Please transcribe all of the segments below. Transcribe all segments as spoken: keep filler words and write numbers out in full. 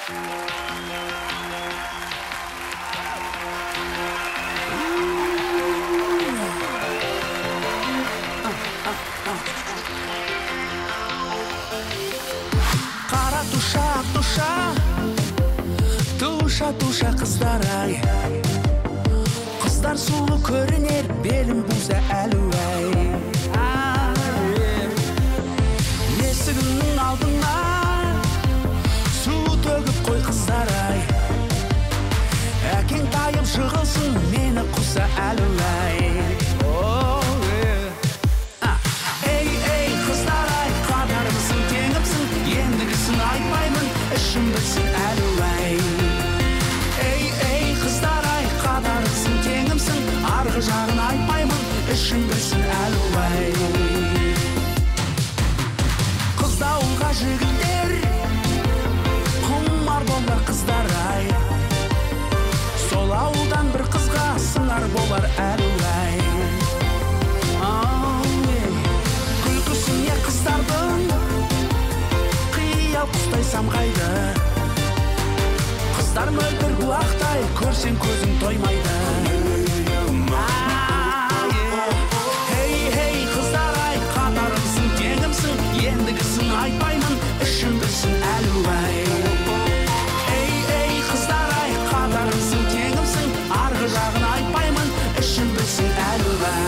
Қара туша, туша, туша, туша қыздар ай. Қыздар сұлу көрінер, белім бұза әлуай. Есігінің алдына су төгіп қой қыздар ай. Әкең тайып жығылсын, мені құса әлуай. Айтпаймын, ішім білсін әлуай. Ей, ей, қыздар ай, қадарысың, теңімсің, арғы жағын айтпаймын, ішім білсін әлуай. Қыздауылға жігіттер, құмар болар қыздар ай. Сол ауылдан бір қызға сыңар болар әлуай. Күлкісіне қыздардың құстайсам қайды, қыздар мөлдір бұлақтай, көрсең көзің тоймайды. Хей, хей, қыздар ай, қатарымсың, теңімсің, ендігісін айтпаймын, ішім білсін әлуай. Ей, ей, қыздар ай, қатарымсың, теңімсің, арғы жағын айтпаймын, ішім білсін әлуай.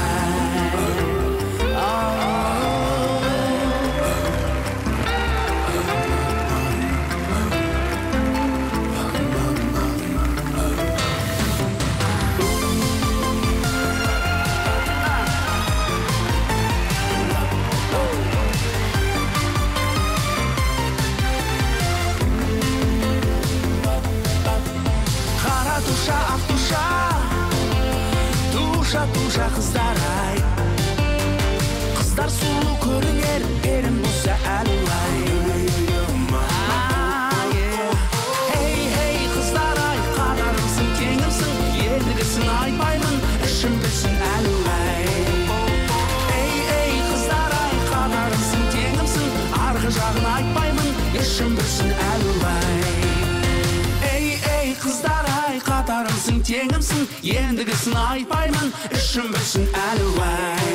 Туша қыздар ай, қыздар сұлу көрінер, белім бұза әлуай. Хей, хей, қыздар ай, қадарымсың, теңімсің, ендігісін айтпаймын, ішім білсін әлуай. Ей, ей, қыздар ай, қадарымсың, теңімсің, арғы жағын айтпаймын, ішім білсін әлуай. Ей, ей, қыздар ай, қатарымсың, теңімсің, ендігісін айтпаймын, ішім білсін әлуай.